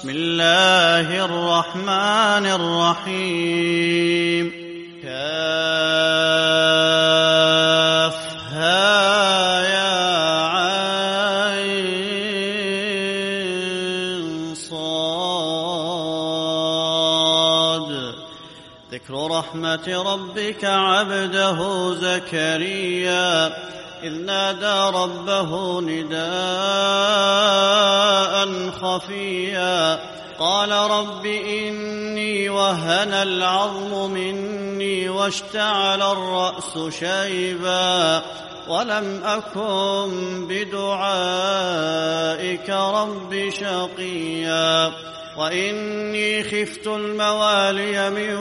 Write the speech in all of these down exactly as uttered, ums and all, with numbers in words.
بسم الله الرحمن الرحيم كافها يا عين صاد ذكر رحمة ربك عبده زكريا إذ نادى ربه نداء خفيا قال رب إني وهن العظم مني واشتعل الرأس شيبا ولم أكن بدعائك رب شقيا وإني خفت الموالي من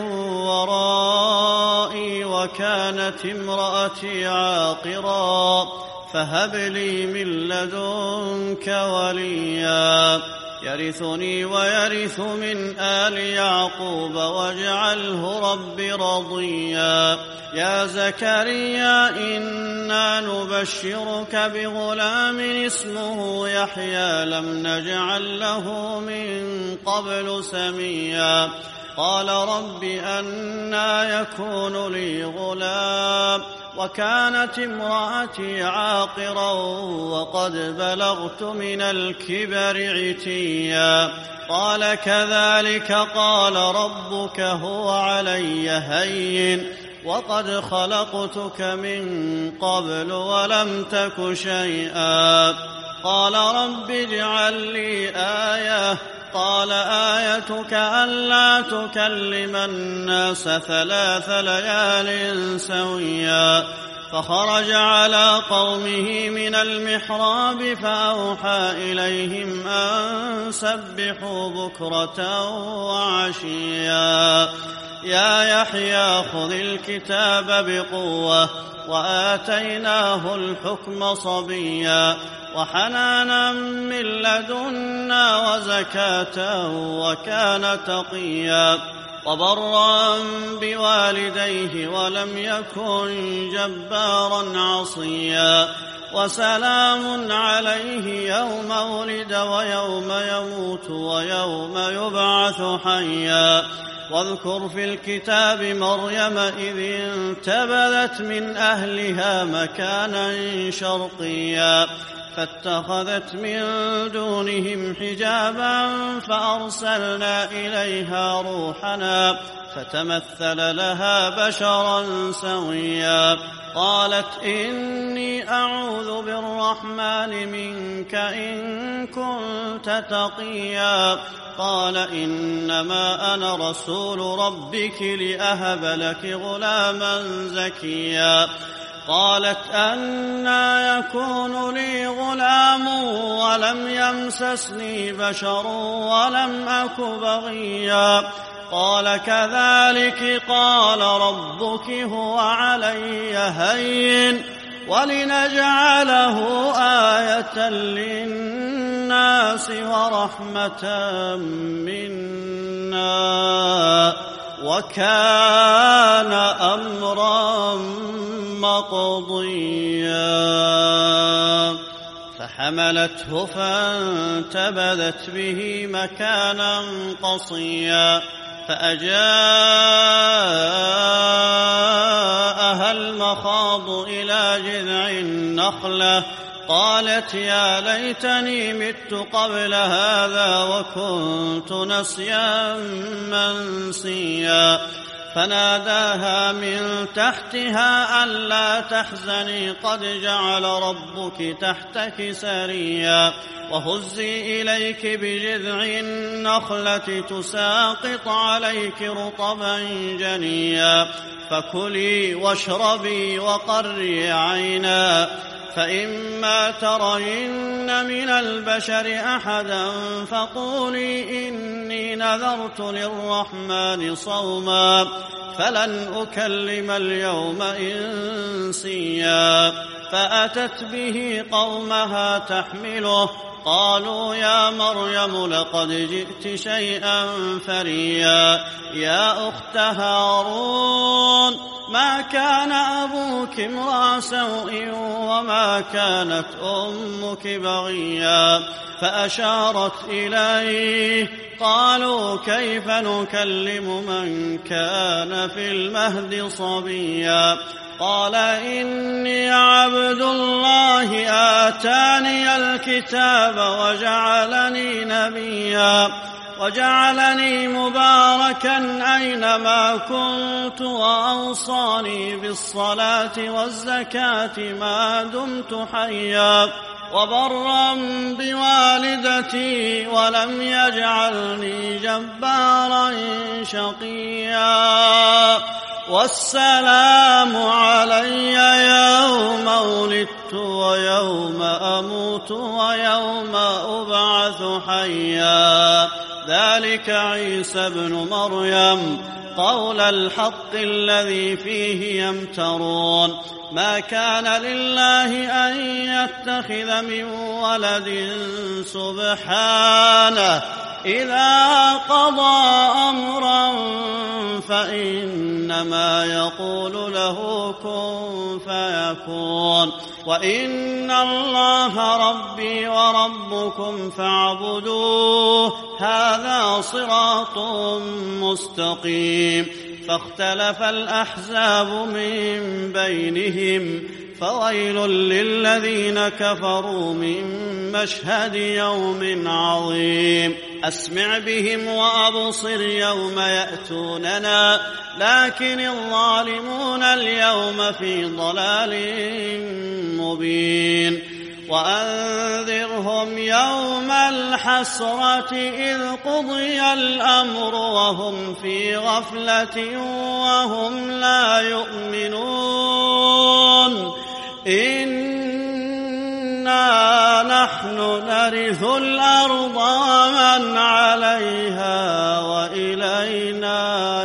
ورائي وكانت امرأتي عاقرا فهب لي من لدنك وليا يرثني ويرث من آل يعقوب واجعله رب رضيا يا زكريا إنا نبشرك بغلام اسمه يحيى لم نجعل له من قبل سميا قال رب أنى يكون لي غلام وكانت امرأتي عاقرا وقد بلغت من الكبر عتيا قال كذلك قال ربك هو علي هين وقد خلقتك من قبل ولم تك شيئا قال رب اجعل لي آية قال آيتك ألا تكلم الناس ثلاث ليال سويا فخرج على قومه من المحراب فأوحى إليهم أن سبحوا بكرة وعشيا يا يحيى خذ الكتاب بقوة وآتيناه الحكم صبيا وحنانا من لدنا وزكاة وكان تقيا وبرا بوالديه ولم يكن جبارا عصيا وسلام عليه يوم ولد ويوم يموت ويوم يبعث حيا واذكر في الكتاب مريم إذ انتبذت من أهلها مكانا شرقيا فاتخذت من دونهم حجابا فأرسلنا إليها روحنا فتمثل لها بشرا سويا قالت إني أعوذ بالرحمن منك إن كنت تقيا قال إنما أنا رسول ربك لأهب لك غلاما زكيا قالت أنى يكون لي غلام ولم يمسسني بشر ولم أك بغيا قال كذلك قال ربك هو علي هين ولنجعله آية للناس ورحمة منا وكان أمرا مقضيا فحملته فانتبذت به مكانا قصيا فأجاءها المخاض إلى جذع النخلة قالت يا ليتني مت قبل هذا وكنت نسيا منسيا فناداها من تحتها ألا تحزني قد جعل ربك تحتك سريا وهزي إليك بجذع النخلة تساقط عليك رطبا جنيا فكلي واشربي وقري عينا فإما ترين من البشر أحدا فقولي إني نذرت للرحمن صوما فلن أكلم اليوم إنسيا فأتت به قومها تحمله قالوا يا مريم لقد جئت شيئا فريا يا أخت هارون ما كان أبوك امرأ سوء وما كانت أمك بغيا فأشارت إليه قالوا كيف نكلم من كان في المهد صبيا قال إني عبد الله آتاني الكتاب وجعلني نبيا وجعلني مباركا أينما كنت وأوصاني بالصلاة والزكاة ما دمت حيا وبرا بوالدتي ولم يجعلني جبارا شقيا والسلام علي يوم ولدت ويوم أموت ويوم أبعث حيا ذلك عيسى ابن مريم قول الحق الذي فيه يمترون ما كان لله أن يتخذ من ولد سبحانه إذا قضى أمرا فإنما يقول له كن فيكون وإن الله ربي وربكم فاعبدوه هذا صراط مستقيم فاختلف الأحزاب من بينهم فويل للذين كفروا من مشهد يوم عظيم أسمع بهم وأبصر يوم يأتوننا لكن الظالمون اليوم في ضلال مبين وأنذرهم يوم الحسرة إذ قضي الأمر وهم في غفلة وهم لا يؤمنون إنا نحن نرث الأرض ومن عليها وإلينا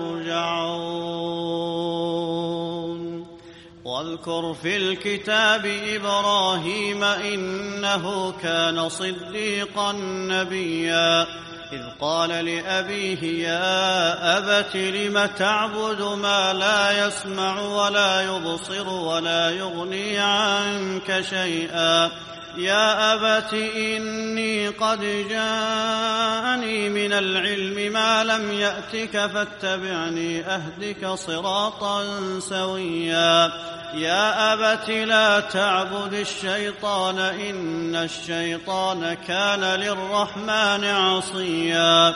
يرجعون واذكر في الكتاب إبراهيم إنه كان صديقا نبيا إذ قال لأبيه يا أبت لم تعبد ما لا يسمع ولا يبصر ولا يغني عنك شيئا يا أبت إني قد جاءني من العلم ما لم يأتك فاتبعني أهدك صراطا سويا يا أبت لا تعبد الشيطان إن الشيطان كان للرحمن عصيا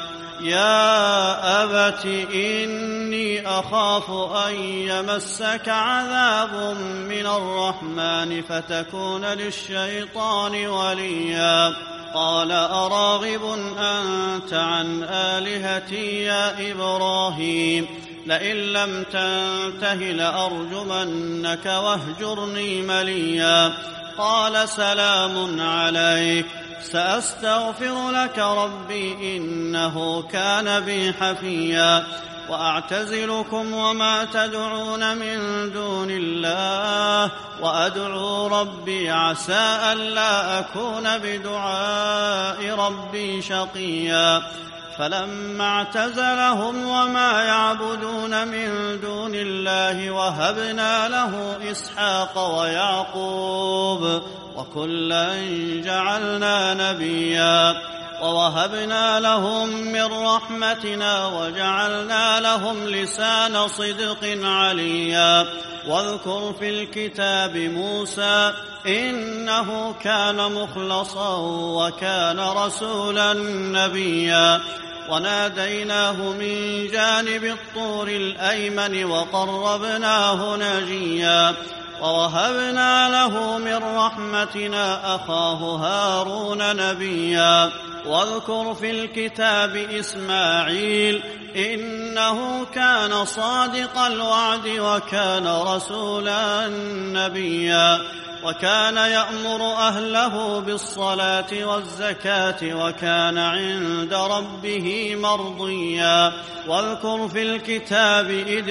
يا أبت إني أخاف أن يمسك عذاب من الرحمن فتكون للشيطان وليا قال أراغب أنت عن آلهتي يا إبراهيم لئن لم تنته لأرجمنك واهجرني مليا قال سلام عليك سأستغفر لك ربي إنه كان بي حفيا وأعتزلكم وما تدعون من دون الله وأدعو ربي عسى ألا أكون بدعاء ربي شقيا فلما اعتزلهم وما يعبدون من دون الله وهبنا له إسحاق ويعقوب وكلا جعلنا نبيا ووهبنا لهم من رحمتنا وجعلنا لهم لسان صدق عليا واذكر في الكتاب موسى إنه كان مخلصا وكان رسولا نبيا وناديناه من جانب الطور الأيمن وقربناه نجيا ووهبنا له من رحمتنا أخاه هارون نبيا واذكر في الكتاب إسماعيل إنه كان صادق الوعد وكان رسولا نبيا وكان يأمر أهله بالصلاة والزكاة وكان عند ربه مرضيا واذكر في الكتاب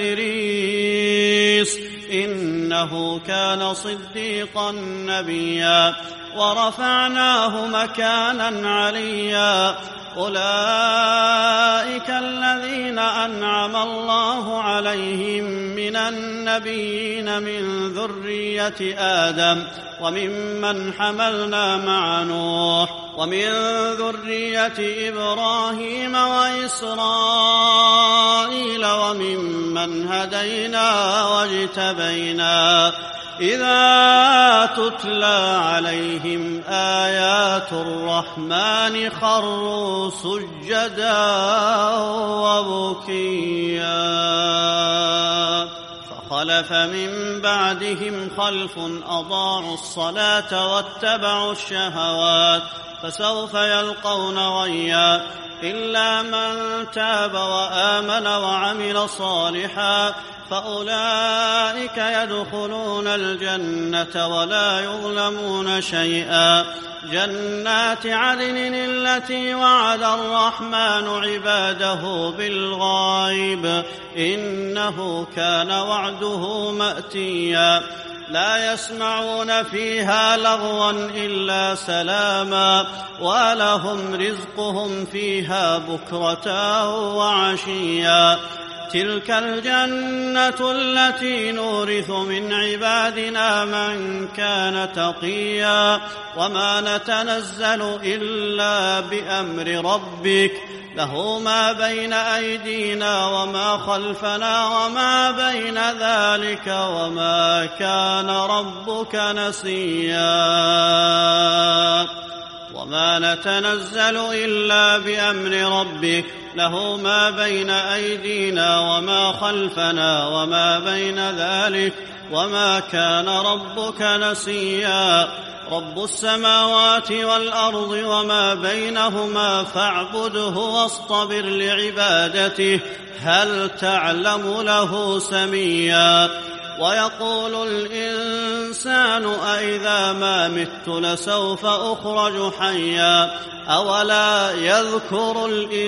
إدريس إنه كان صديقا نبيا ورفعناه مكانا عليا أولئك الذين أنعم الله عليهم من النبيين من ذرية آدم وممن حملنا مع نوح ومن ذرية إبراهيم وإسرائيل وممن هدينا واجتبينا إذا تتلى عليهم آيات الرحمن خروا سجدا وبكيا فخلف من بعدهم خلف أضاعوا الصلاة واتبعوا الشهوات فسوف يلقون غيا إلا من تاب وآمن وعمل صالحا فأولئك يدخلون الجنة ولا يظلمون شيئا جنات عدن التي وعد الرحمن عباده بالغيب إنه كان وعده مأتيا لا يسمعون فيها لغوا إلا سلاما ولهم رزقهم فيها بكرة وعشيا تلك الجنة التي نورث من عبادنا من كان تقيا وما نتنزل إلا بأمر ربك له ما بين أيدينا وما خلفنا وما بين ذلك وما كان ربك نسيا وما نتنزل إلا بأمر ربك له ما بين أيدينا وما خلفنا وما بين ذلك وما كان ربك نسيا رب السماوات والأرض وما بينهما فاعبده واصطبر لعبادته هل تعلم له سميا ويقول الإنسان أإذا ما مت لسوف أخرج حيا أولا يذكر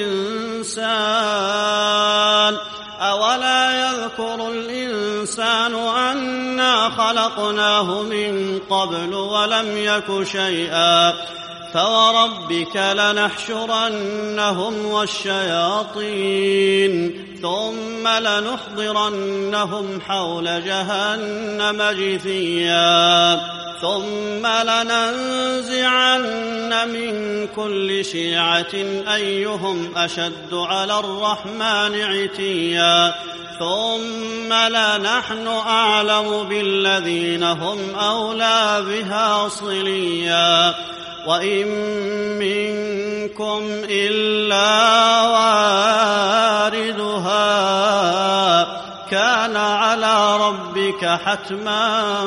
الإنسان أولا يذكر الإنسان أنا خلقناه من قبل ولم يك شيئا فوربك لنحشرنهم والشياطين ثم لنحضرنهم حول جهنم جثيا ثم لننزعن من كل شيعة أيهم أشد على الرحمن عتيا ثم لنحن أعلم بالذين هم أولى بها صليا وإن منكم إلا واردها كان على ربك حتما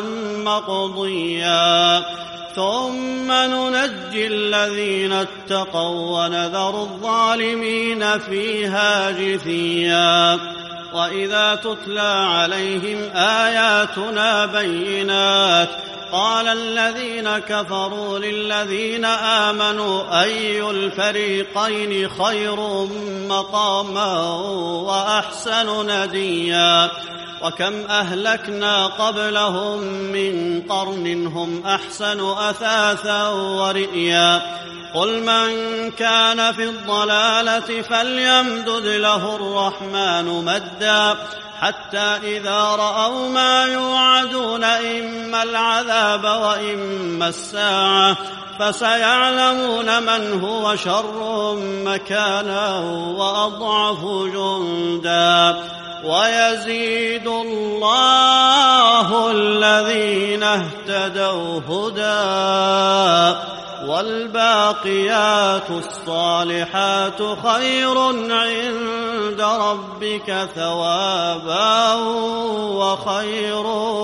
مقضيا ثم ننجي الذين اتقوا ونذر الظالمين فيها جثيا وإذا تتلى عليهم آياتنا بينات قال الذين كفروا للذين آمنوا أي الفريقين خير مقاما وأحسن نديا وكم أهلكنا قبلهم من قرن هم أحسن أثاثا ورئيا قل من كان في الضلالة فليمدد له الرحمن مدا حتى إذا رأوا ما يوعدون إما العذاب وإما الساعة فسيعلمون من هو شر مكانا وأضعف جندا ويزيد الله الذين اهتدوا هدى والباقيات الصالحات خير عند ربك ثوابا وخير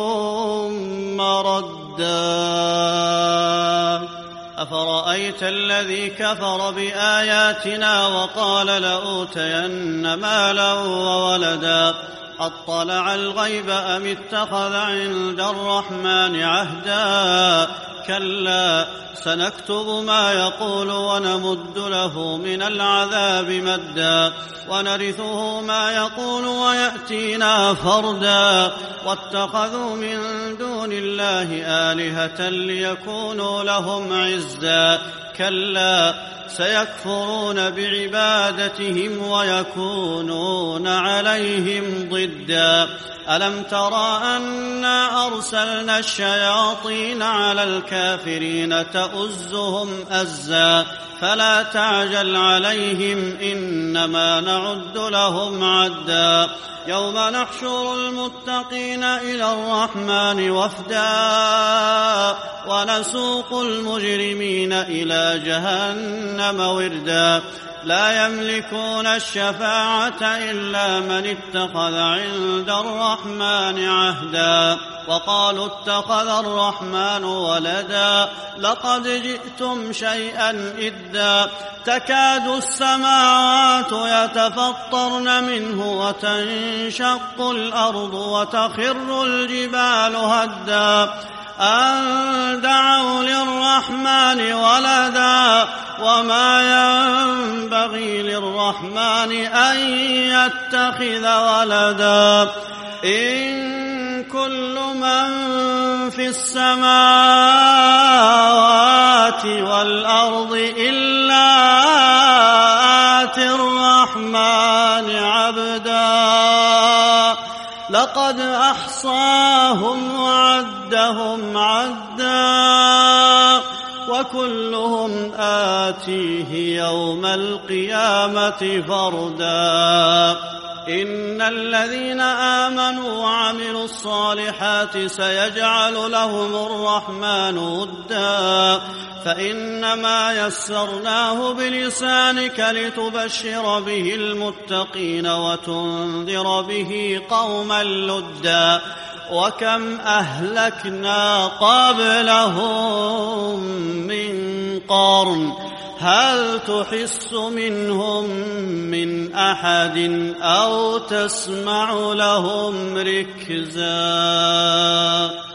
مردا أفرأيت الذي كفر بآياتنا وقال لأوتين مالا وولدا أطلع الغيب أم اتخذ عند الرحمن عهدا كلا سنكتب ما يقول ونمد له من العذاب مدا ونرثه ما يقول ويأتينا فردا واتخذوا من دون الله آلهة ليكونوا لهم عزا كلا سيكفرون بعبادتهم ويكونون عليهم ضدا ألم ترى أنا أرسلنا الشياطين على الكافرين تؤزهم أزا فلا تعجل عليهم إنما نعد لهم عدا يوم نحشر المتقين إلى الرحمن وفدا ونسوق المجرمين إلى جهنم وردا لا يملكون الشفاعة إلا من اتخذ عند الرحمن عهدا وقالوا اتخذ الرحمن ولدا لقد جئتم شيئا إدا تكاد السماوات يتفطرن منه وتنشق الأرض وتخر الجبال هدا أن دعوا للرحمن ولدا وما ينبغي للرحمن أن يتخذ ولدا إن كل من في السماوات والأرض إلا آتي الرحمن عبدا لقد أحصاهم وعدهم عدا وكلهم آتيه يوم القيامة فردا إن الذين آمنوا وعملوا الصالحات سيجعل لهم الرحمن ودا فإنما يسرناه بلسانك لتبشر به المتقين وتنذر به قوما لدا وكم أهلكنا قبلهم من قرن هل تحس منهم من أحد أو تسمع لهم ركزا